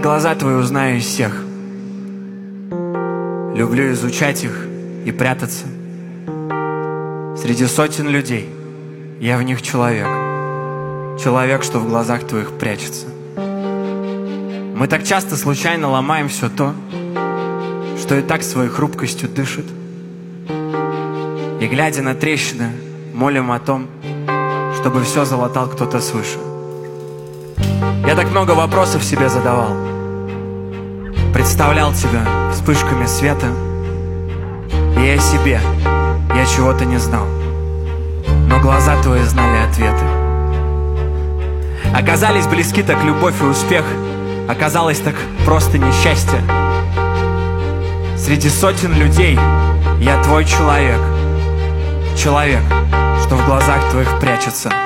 глаза твои узнаю из всех. Люблю изучать их и прятаться. Среди сотен людей я в них человек. Человек, что в глазах твоих прячется. Мы так часто случайно ломаем все то, что и так своей хрупкостью дышит. И глядя на трещины, молим о том, чтобы все залатал кто-то свыше. Я так много вопросов себе задавал, представлял тебя вспышками света. И я себе, я чего-то не знал, но глаза твои знали ответы. Оказались близки так любовь и успех, оказалось так просто несчастье. Среди сотен людей я твой человек. Человек, что в глазах твоих прячется.